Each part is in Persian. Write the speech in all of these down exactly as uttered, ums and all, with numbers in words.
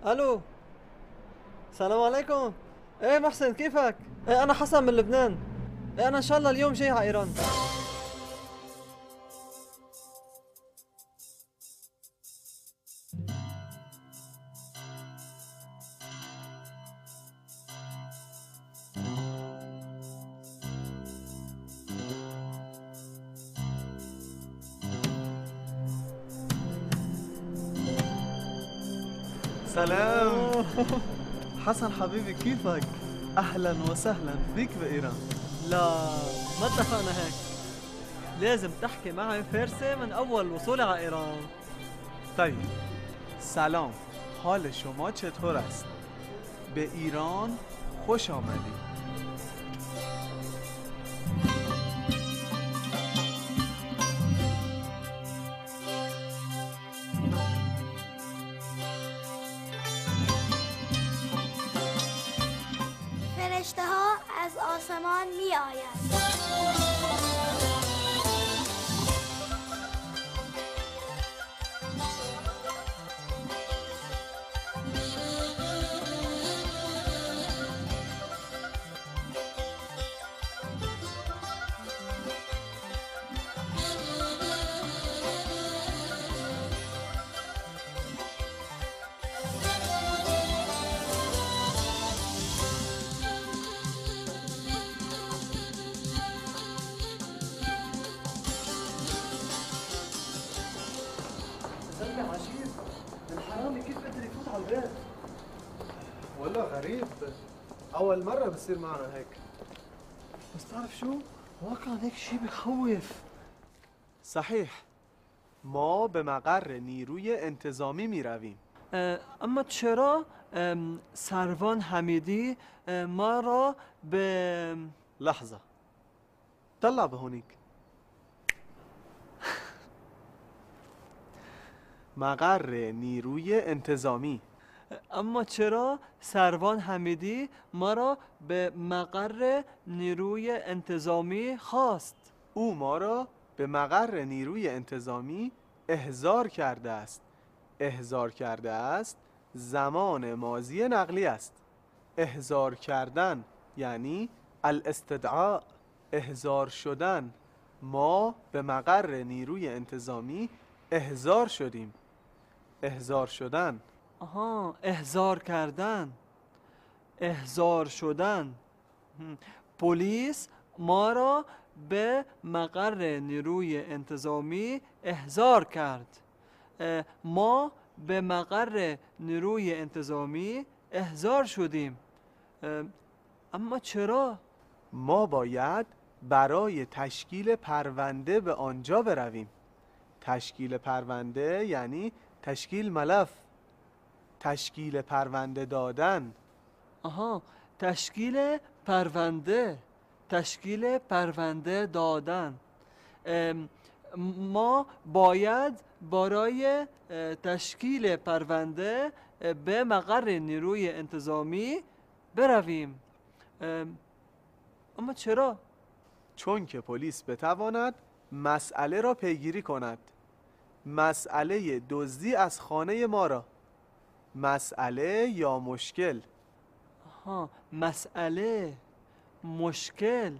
الو. السلام عليكم. ايه محسن كيفك؟ ايه انا حسن من لبنان. ايه انا ان شاء الله اليوم جاي على ايران. سلام. حسن حبيبي كيفك؟ أهلا وسهلا فيك بإيران. لا، ما اتفقنا هيك. لازم تحكي معي فارسي من اول وصولي على ايران. طيب، سلام، حال شما چطور است؟ به ایران خوش آمدی. فرشته ها از آسمان می آید. زلمة عجيب، الحرامي كيف قدر يفوت على البيت؟ والله غريب، أول مرة بصير معنا هيك. بس تعرف شو؟ واقعا هيك شي بخوف. صحیح، ما به مقر نیروی انتظامی می رویم. اما چرا ام، سروان حمیدی ام، ما را به لحظة، طلع بهونيك. مقر نیروی انتظامی. اما چرا سروان حمیدی ما را به مقر نیروی انتظامی خواست؟ او ما را به مقر نیروی انتظامی احضار کرده است. احضار کرده است زمان ماضی نقلی است. احضار کردن یعنی الاستدعاء، احضار شدن. ما به مقر نیروی انتظامی احضار شدیم. احضار شدن. آها، احضار کردن، احضار شدن. هم. پلیس ما را به مقر نیروی انتظامی احضار کرد. اه، ما به مقر نیروی انتظامی احضار شدیم. اه، اما چرا؟ ما باید برای تشکیل پرونده به آنجا برویم. تشکیل پرونده یعنی تشکیل ملف، تشکیل پرونده دادن. آها، تشکیل پرونده، تشکیل پرونده دادن. ام، ما باید برای اه، تشکیل پرونده اه، به مقر نیروی انتظامی برویم. ام، اما چرا؟ چون که پلیس بتواند مسئله را پیگیری کند. مسئله دزدی از خانه ما را. مسئله یا مشکل. آها، مسئله، مشکل،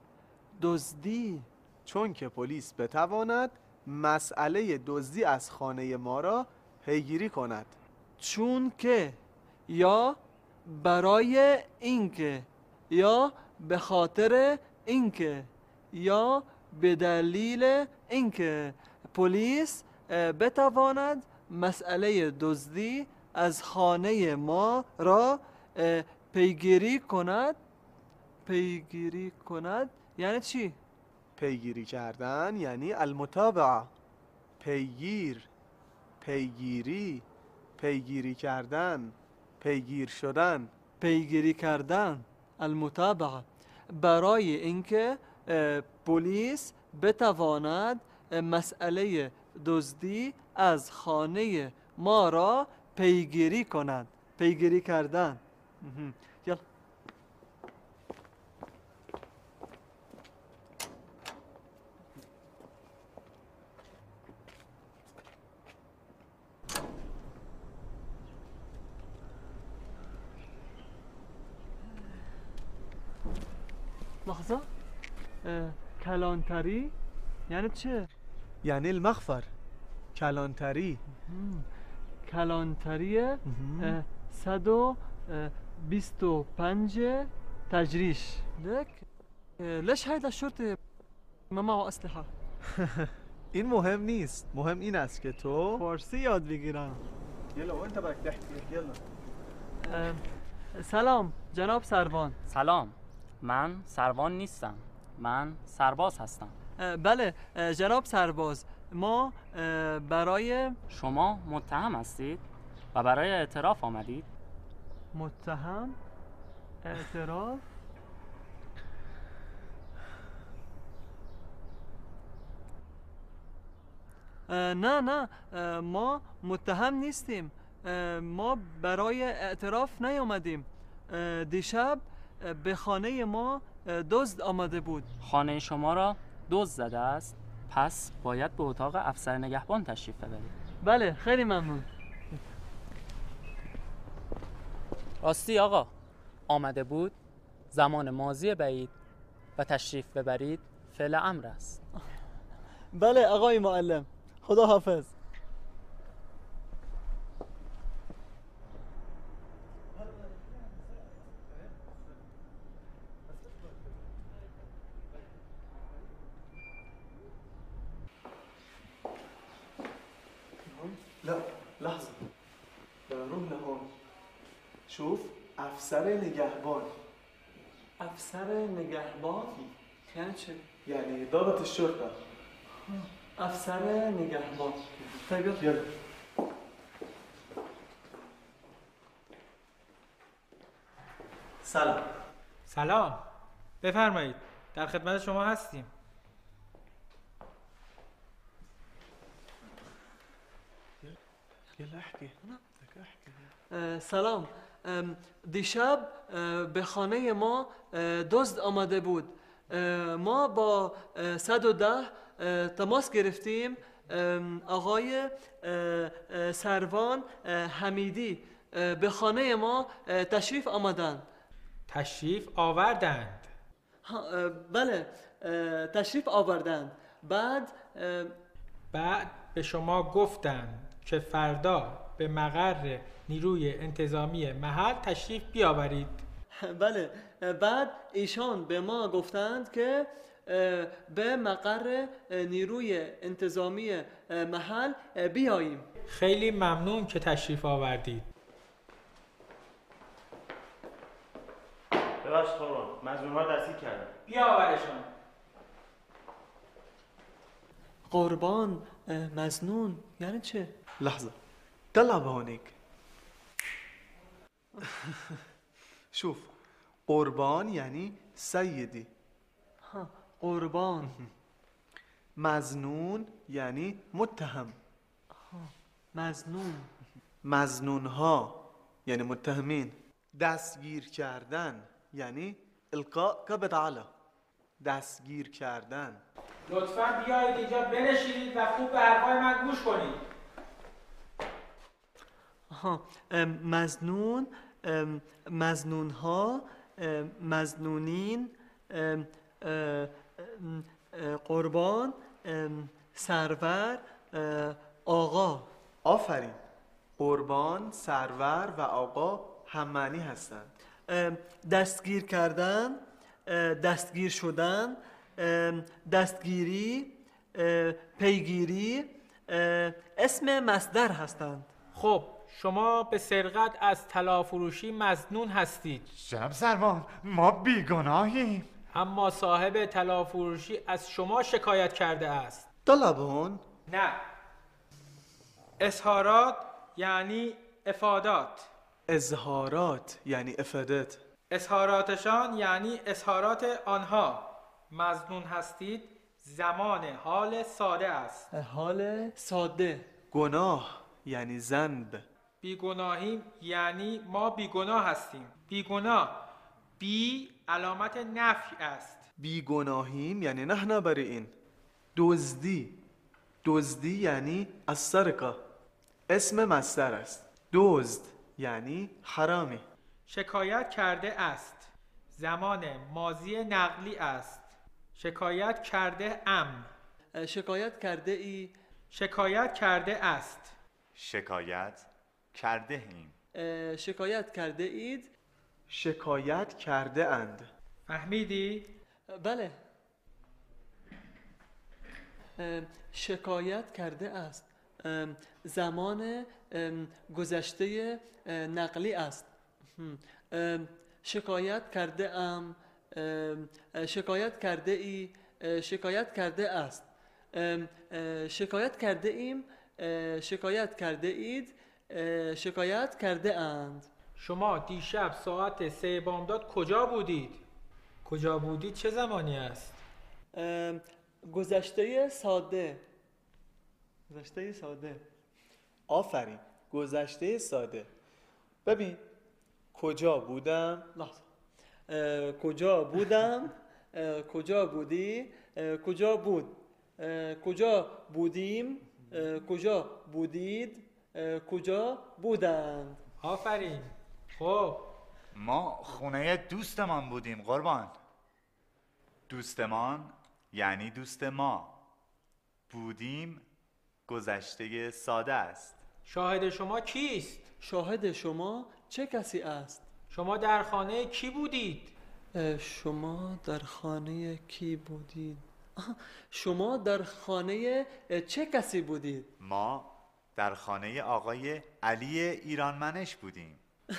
دزدی. چون که پلیس بتواند مسئله دزدی از خانه ما را پیگیری کند. چون که، یا برای اینکه، یا به خاطر اینکه، یا به دلیل اینکه پلیس اه، بتواند مسئله دزدی از خانه ما را اه، پیگیری کند. پیگیری کند یعنی چی؟ پیگیری کردن یعنی المتابعه. پیگیر، پیگیری، پیگیری کردن، پیگیر شدن. پیگیری کردن، المتابعه. برای اینکه اه، پلیس بتواند اه، مسئله دزدی از خانه ما را پیگیری کند. پیگیری کردن. مهم. یلا. لحظه اه، کلانتری یعنی چه؟ یعنی المخفر، کلانتری. مم. کلانتری اه، صد و اه، بیست و پنج تجریش. لك اه، ليش هيدا الشرطي ما معه اسلحه؟ این مهم نیست، مهم این است که تو فارسی یاد بگیرم. یلا وانت بدك تحكي يلا. اه، سلام جناب سروان. سلام، من سروان نیستم، من سرباز هستم. اه، بله اه، جناب سرباز، ما اه، برای شما متهم هستید و برای اعتراف آمدید؟ متهم اعتراف اه، نه نه اه، ما متهم نیستیم. اه، ما برای اعتراف نیامدیم. اه، دیشب اه، به خانه ما اه، دزد آمده بود. خانه شما را دزد زده است، پس باید به اتاق افسر نگهبان تشریف ببرید. بله خیلی ممنون. راستی آقا، آمده بود زمان ماضی بعید و تشریف ببرید فعل امر است. بله آقای معلم، خدا حافظ. لا لحظة، روح لهون. شوف افسر نگهبان. افسر نگهبان یعنی چه؟ یعنی ضابط الشرطة. افسر نگهبان. طيب يلا. يلا. سلام. سلام، بفرمایید، در خدمت شما هستیم. يلا احكي. بدك احكي. اه، سلام. ام، دیشب اه، به خانه ما اه، دزد آمده بود. اه، ما با اه، صد و ده اه، تماس گرفتیم. ام، آقای اه، اه، سروان اه، حمیدی اه، به خانه ما اه، تشریف آمدند. تشریف آوردند. ها، اه، بله اه، تشریف آوردند. بعد اه، بعد به شما گفتند که فردا به مقر نیروی انتظامی محل تشریف بیاورید. بله بعد ایشان به ما گفتند که اه، به مقر اه، نیروی انتظامی اه، محل اه، بیاییم. خیلی ممنون که تشریف آوردید. ببخشید قربان، مظنون‌ها رو دستگیر کردن. بیاورشان. قربان اه، مظنون یعنی چه؟ لحظة، طلع بهونيك. شوف، قربان یعنی سیدی. ها، قربان. مظنون یعنی متهم. مظنون. مظنون ها یعنی متهمین. دستگیر کردن یعنی القاء قبض علی. دستگیر کردن. لطفاً بیایید اینجا بنشینید و خوب به حرفای من گوش کنید. ها، ام، مظنون، ام، مظنون ها، ام، مظنونین، ام، اه، ام، اه، قربان، ام، سرور، اه، آقا. آفرین. قربان، سرور و آقا هم معنی هستند. ام، دستگیر کردن، اه، دستگیر شدن، ام، دستگیری، اه، پیگیری اه، اسم مصدر هستند. خب شما به سرقت از طلا-فروشی مظنون هستید. جناب سروان، ما بیگناهیم. اما صاحب طلا-فروشی از شما شکایت کرده است. طلع بهون. نه، اظهارات یعنی افادات. اظهارات یعنی افادت. اظهاراتشان یعنی اظهارات آنها. مظنون هستید زمان حال ساده است. حال ساده. گناه یعنی ذنب. بیگناهیم یعنی ما بیگناه هستیم. بیگناه، بی علامت نفی است. بیگناهیم یعنی نحن بریئین. دزدی. دزدی یعنی السرقه. اسم مصدر است. دزد یعنی حرامی. شکایت کرده است زمان ماضی نقلی است. شکایت کرده ام. اه، شکایت کرده ای. شکایت کرده است. شکایت کرده ایم. اه، شکایت کرده اید. شکایت کرده اند. فهمیدی؟ اه، بله. اه، شکایت کرده است. اه، زمان اه، گذشته اه، نقلی است. هم. اه، شکایت کرده ام. اه، شکایت کرده ای. اه، شکایت کرده است. اه، اه، شکایت کرده ایم. اه، شکایت کرده اید. اه، شکایت کرده اند. شما دیشب ساعت سه بامداد کجا بودید؟ کجا بودید چه زمانی است؟ اه، گذشته ساده. گذشته ساده. آفرین، گذشته ساده. ببین، کجا بودم؟ لحظه. اه، کجا بودم؟ اه، کجا بودی؟ اه، کجا بود؟ اه، کجا بودیم؟ اه، کجا بودید؟ اه، کجا بودند؟ آفرین. خب ما خونه دوستمان بودیم قربان. دوستمان یعنی دوست ما. بودیم گذشته ساده است. شاهد شما کیست؟ شاهد شما چه کسی است؟ شما در خانه کی بودید؟ اه، شما در خانه کی بودید؟ آها، شما در خانه اه، چه کسی بودید؟ ما در خانه آقای علی ایرانمنش بودیم.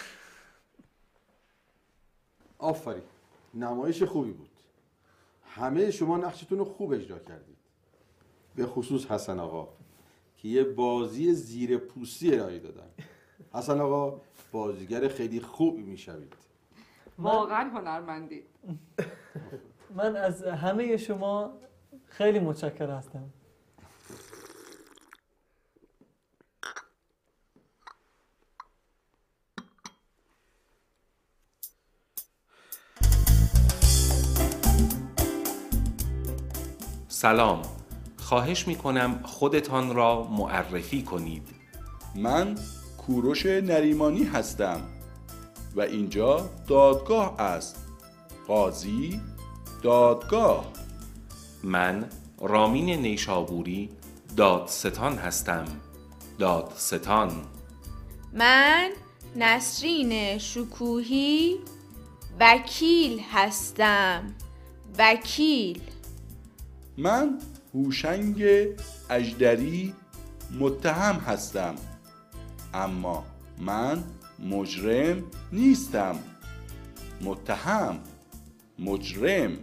آفرین، نمایش خوبی بود. همه شما نقشتون رو خوب اجرا کردید، به خصوص حسن آقا که یه بازی زیر پوستی ارائه دادن. حسن آقا بازیگر خیلی خوبی میشوید. واقعا هنرمندی. من از همه شما خیلی متشکر هستم. سلام، خواهش می کنم خودتان را معرفی کنید. من کوروش نریمانی هستم و اینجا دادگاه است. قاضی دادگاه. من رامین نیشابوری دادستان هستم. دادستان. من نسرین شکوهی وکیل هستم. وکیل. من هوشنگ اژدری متهم هستم، اما من مجرم نیستم. متهم، مجرم.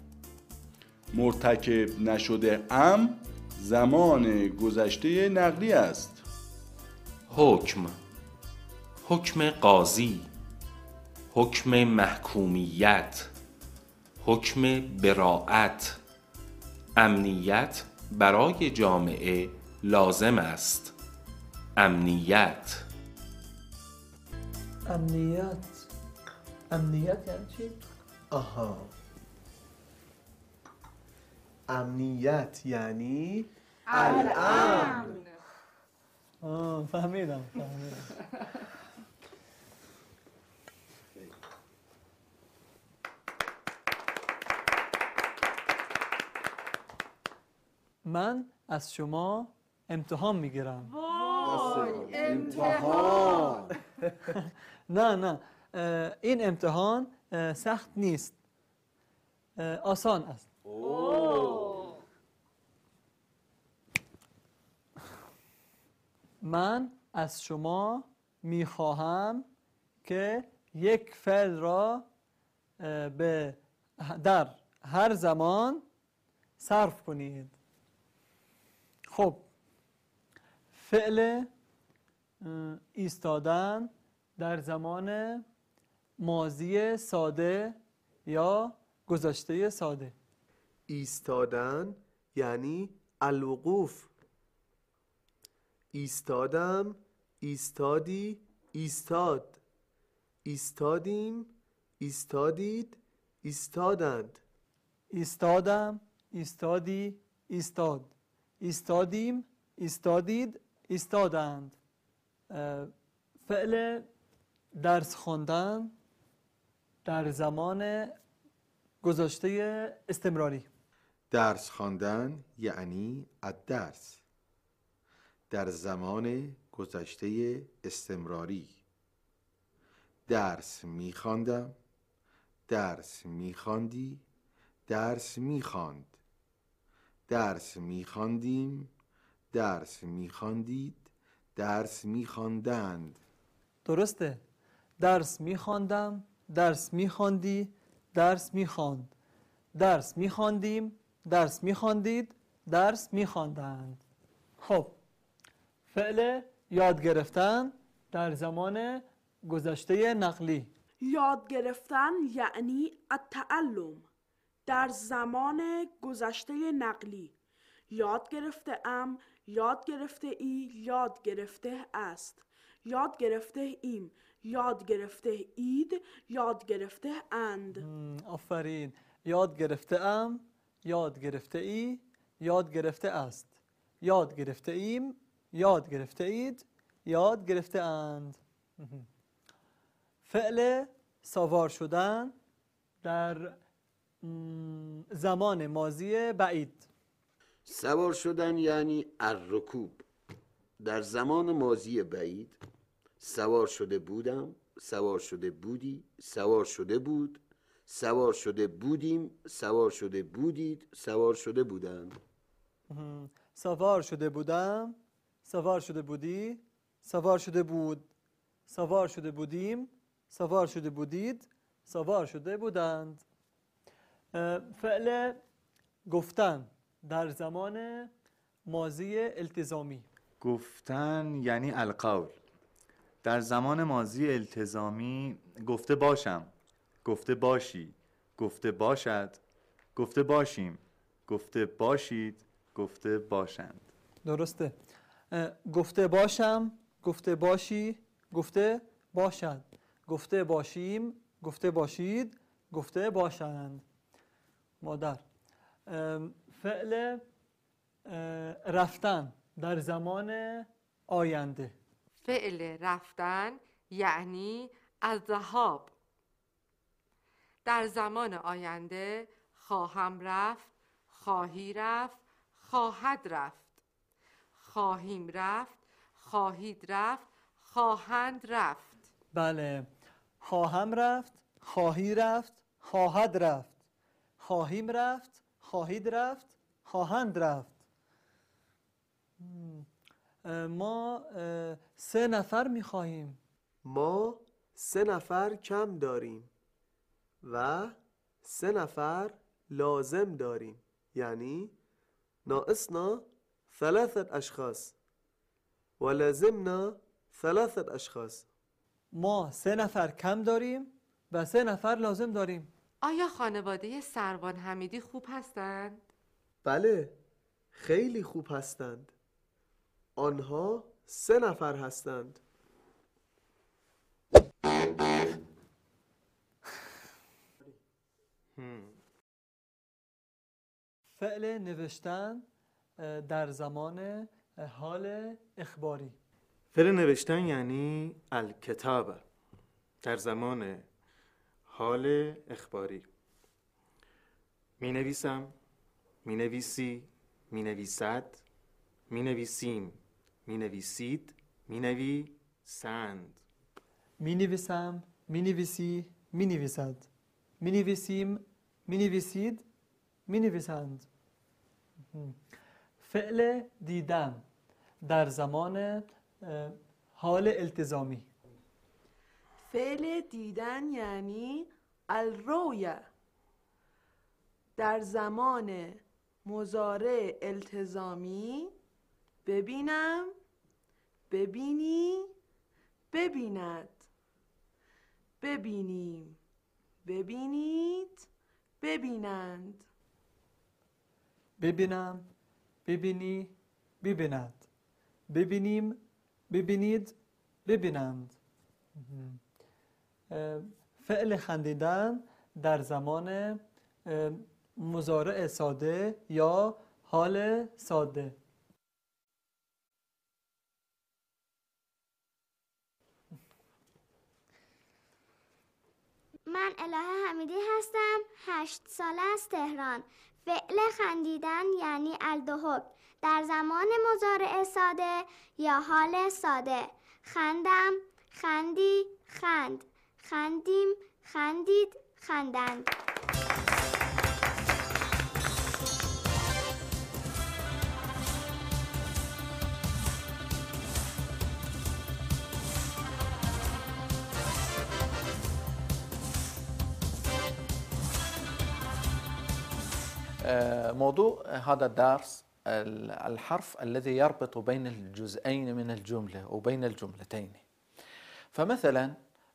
مرتکب نشده ام زمان گذشته نقلی است. حکم، حکم قاضی، حکم محکومیت، حکم براءت. امنیت برای جامعه لازم است. امنیت. امنیت. امنیت یعنی چی؟ آها، امنیت یعنی الامن. آه فهمیدم فهمیدم. من از شما امتحان میگیرم. وای امتحان. نه نه، این امتحان سخت نیست، آسان است. من از شما میخواهم که یک فعل را به در هر زمان صرف کنید. خب، فعل ایستادن در زمان ماضی ساده یا گذشته ساده. ایستادن یعنی الوقوف. ایستادم، ایستادی، ایستاد. ایستادیم، ایستادید، ایستادند. ایستادم، ایستادی، ایستاد. ایستادیم، ایستادید، ایستادند. فعل درس خواندن در زمان گذشته استمراری. درس خواندن یعنی الدرس. در زمان گذشته استمراری. درس می‌خواندم، درس می‌خواندی، درس می‌خواند. درس می‌خواندیم، درس می‌خواندید، درس می‌خواندند. درسته. درس می‌خواندم، درس می‌خواندی، درس می‌خواند. درس می‌خواندیم، درس می‌خواندید، درس می‌خواندند. خب، فعل یاد گرفتن در زمان گذشته نقلی. یاد گرفتن یعنی التعلم. در زمان گذشته نقلی. یاد گرفته ام، یاد گرفته ای، یاد گرفته است. یاد گرفته ایم، یاد گرفته اید، یاد گرفته اند. آفرین. یاد گرفته ام، یاد گرفته ای، یاد گرفته است. یاد گرفته ایم، یاد گرفته اید، یاد گرفته اند. فعل سوار شدن در زمان ماضی بعید. سوار شدن یعنی الرکوب. در زمان ماضی بعید سوار شده بودم، سوار شده بودی، سوار شده بود، سوار شده بودیم، سوار شده بودید، سوار شده بودند. سوار شده بودم، سوار شده بودی، سوار شده بود، سوار شده بودیم، سوار شده بودید، سوار شده بودند. فعل گفتن در زمان ماضی التزامی. گفتن یعنی القول. در زمان ماضی التزامی گفته باشم، گفته باشی، گفته باشد، گفته باشیم، گفته باشید، گفته باشند. درسته. گفته باشم، گفته باشی، گفته باشد، گفته باشیم، گفته باشید، گفته باشند. مادر. فعل رفتن در زمان آینده. فعل رفتن یعنی الذهاب. در زمان آینده خواهم رفت، خواهی رفت، خواهد رفت. خواهیم رفت، خواهید رفت، خواهند رفت. بله. خواهم رفت، خواهی رفت، خواهد رفت. خواهیم رفت، خواهید رفت، خواهند رفت. ما سه نفر می‌خواهیم. ما سه نفر کم داریم و سه نفر لازم داریم. یعنی ناقصنا ثلاثة اشخاص و لازمنا ثلاثة اشخاص. ما سه نفر کم داریم و سه نفر لازم داریم. آیا خانواده سروان حمیدی خوب هستند؟ بله، خیلی خوب هستند. آنها سه نفر هستند. فعل نوشتن در زمان حال اخباری. فعل نوشتن یعنی الکتابه در زمان حال اخباری. می نویسم، می نویسی، می نویسد، می نویسیم، می نویسید، می نویسند. می نویسم، می نویسی، می نویسد. می نویسیم، می نویسید، می نویسند. فعل دیدن در زمان حال التزامی. فعل دیدن یعنی الرؤیا. در زمان مضارع التزامی ببینم، ببینی، ببیند، ببینیم، ببینید، ببینند. ببینم، ببینی، ببیند. ببینیم، ببینید، ببینند. فعل خندیدن در زمان مضارع ساده یا حال ساده. من من الهه حمیدی هستم. هشت ساله از تهران. فعل خندیدن یعنی الدهک در زمان مضارع ساده یا حال ساده. خندم، خندی، خند، خندیم، خندید، خندند. موضوع هذا الدرس الحرف الذي يربط بين الجزئين من الجملة وبين الجملتين. فمثلا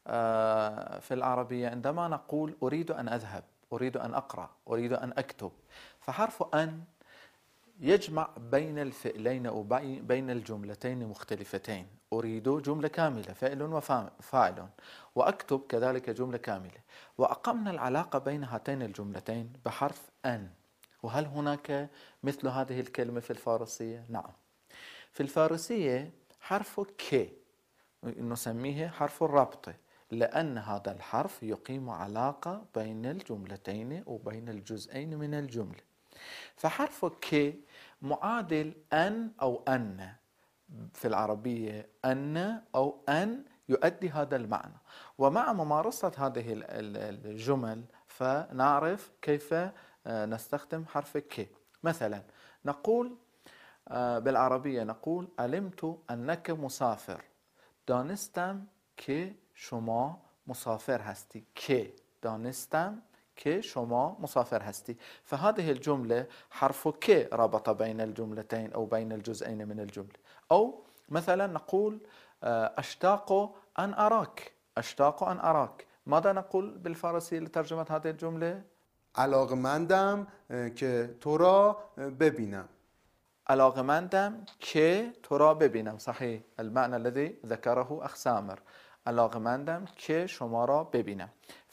في العربية عندما نقول أريد أن أذهب، أريد أن أقرأ، أريد أن أكتب، فحرف أن يجمع بين الفعلين أو بين الجملتين مختلفتين. أريد جملة كاملة فعل وفاعل، وأكتب كذلك جملة كاملة، وأقمنا العلاقة بين هاتين الجملتين بحرف أن. وهل هناك مثل هذه الكلمة في الفارسية؟ نعم. في الفارسية حرف ك نسميه حرف الربط، لأن هذا الحرف يقيم علاقة بين الجملتين وبين الجزئين من الجملة. فحرف ك معادل أن أو أن في العربية، أن أو أن يؤدي هذا المعنى. ومع ممارسة هذه الجمل فنعرف كيف نستخدم حرف ك. مثلا نقول بالعربية نقول علمت أنك مسافر. دانستم که شما مسافر هستی. که دانستم که شما مسافر هستی. فهذه الجملة حرف ك ربط بين الجملتين أو بين الجزئين من الجملة. أو مثلا نقول أشتاق أن أراك. أشتاق أن أراك. ماذا نقول بالفارسية لترجمة هذه الجملة؟ علاقمندم که تو را ببینم. علاقمندم که تو را ببینم. صحيح، المعنى الذي ذكره أخ سامر. علاقمندم که شما را ببینم.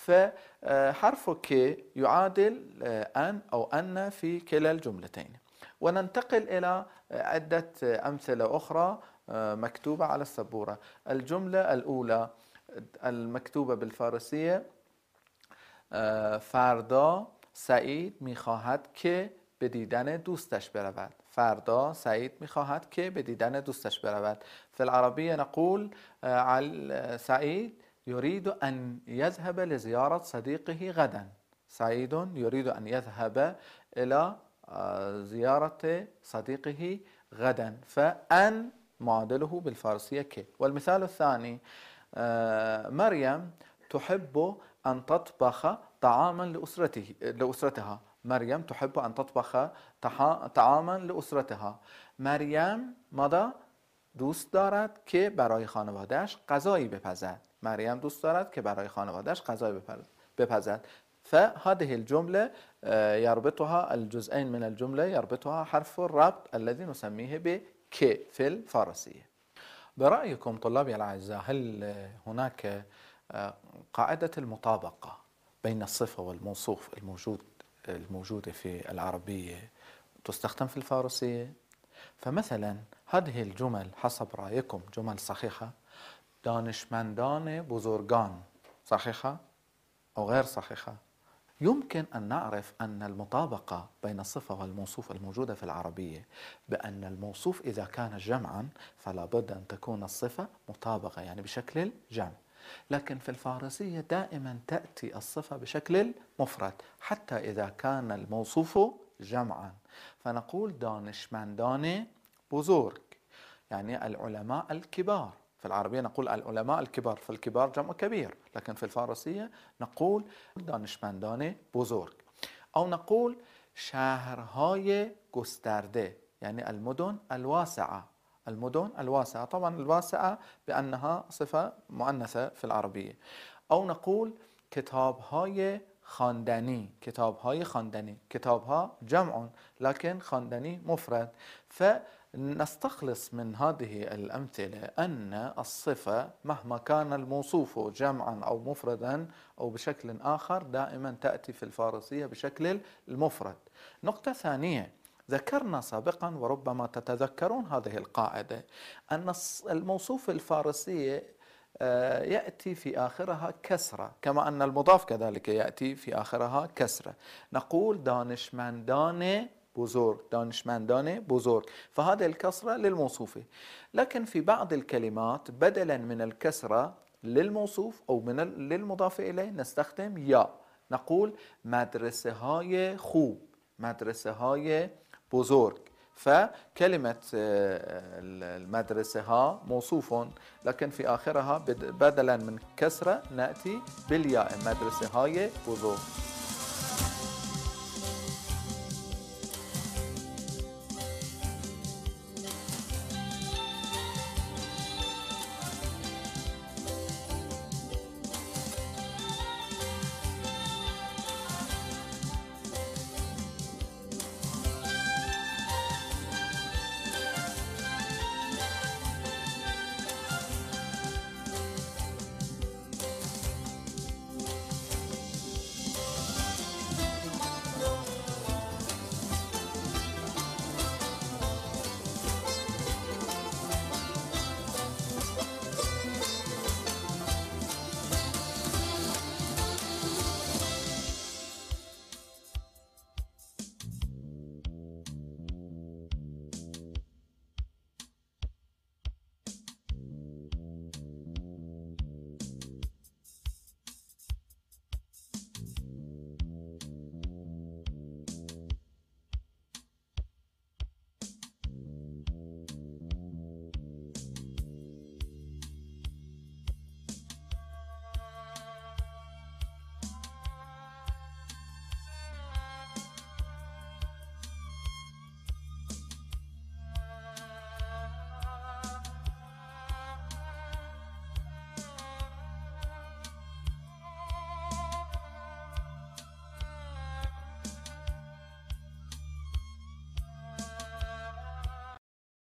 فحرف ك يعادل أن أو أن في كلا الجملتين. وننتقل إلى عدة أمثلة أخرى مكتوبة على السبورة. الجملة الأولى المكتوبة بالفارسية فردا سعید میخواهد که به دیدن دوستش برود. فردا سعید میخواهد که به دیدن دوستش برود. في العربية نقول سعيد يريد أن يذهب لزيارة صديقه غدا. سعيد يريد أن يذهب إلى زيارة صديقه غدا. فأن معادله بالفارسية ك. والمثال الثاني مريم تحب أن تطبخ طعاما لأسرته لأسرتها. مريم تحب أن تطبخ طعاما لأسرتها. مريم ماذا؟ دوست دارد که برای خانوادهش غذایی بپزد. مريم دوست دارد که برای خانوادهش غذایی بپزد. فهذه الجملة يربطها الجزئين من الجملة يربطها حرف الربط الذي نسميه بك في الفارسية. برأيكم طلابي الأعزاء، هل هناك قاعدة المطابقة بين الصفة والموصوف الموجود الموجودة في العربية تستخدم في الفارسية؟ فمثلا هذه الجمل حسب رأيكم جمل صحيحة؟ دانشمندان بزرگان صحيحة أو غير صحيحة؟ يمكن أن نعرف أن المطابقة بين الصفة والموصوف الموجودة في العربية بأن الموصوف إذا كان جمعا فلا بد أن تكون الصفة مطابقة، يعني بشكل الجمع. لكن في الفارسية دائما تأتي الصفة بشكل المفرد حتى إذا كان الموصوف جمعا. فنقول دانشمندان بزرگ يعني العلماء الكبار. في العربية نقول العلماء الكبار، فالكبار جمع كبير، لكن في الفارسية نقول دانشمندان بزرگ. أو نقول شهرهای گسترده يعني المدن الواسعة. المدن الواسعة، طبعا الواسعة بأنها صفة مؤنثة في العربية. أو نقول كتابهای خواندنی. كتابهای خواندنی، كتابها جمع لكن خواندنی مفرد. فنستخلص من هذه الأمثلة أن الصفة مهما كان الموصوف جمعا أو مفردا أو بشكل آخر دائما تأتي في الفارسية بشكل المفرد. نقطة ثانية، ذكرنا سابقا وربما تتذكرون هذه القاعدة أن الموصوف الفارسية يأتي في آخرها كسرة، كما أن المضاف كذلك يأتي في آخرها كسرة. نقول دانشمندان بزرگ، دانشمندان بزرگ، فهذه الكسرة للموصوفة. لكن في بعض الكلمات بدلا من الكسرة للموصوف أو من للمضاف إليه نستخدم يا، نقول مدرسه های خوب، مدرسه های بزرگ. فكلمة المدرسة ها موصوف، لكن في آخرها بدلا من كسرة نأتي بالياء، مدرسة های بزرگ.